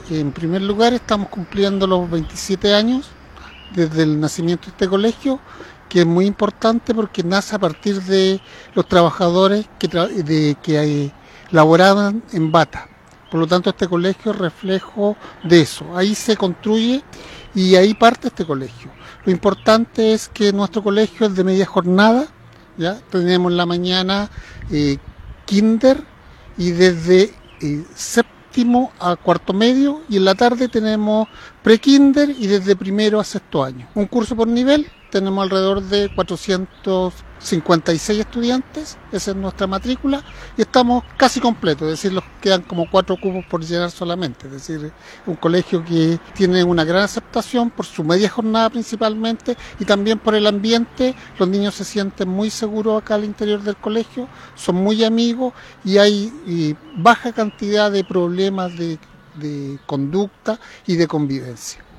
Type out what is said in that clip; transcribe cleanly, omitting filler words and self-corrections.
En primer lugar, estamos cumpliendo los 27 años desde el nacimiento de este colegio, que es muy importante porque nace a partir de los trabajadores que laboraban en bata. Por lo tanto, este colegio es reflejo de eso. Ahí se construye y ahí parte este colegio. Lo importante es que nuestro colegio es de media jornada, ¿ya? Tenemos en la mañana kinder y desde séptimo a cuarto medio, y en la tarde tenemos pre-kinder y desde primero a sexto año. Un curso por nivel, tenemos alrededor de 456 estudiantes, esa es nuestra matrícula, y estamos casi completos, es decir, nos quedan como 4 cupos por llenar solamente, es decir, un colegio que tiene una gran aceptación por su media jornada principalmente, y también por el ambiente. Los niños se sienten muy seguros acá al interior del colegio, son muy amigos y hay baja cantidad de problemas de conducta y de convivencia.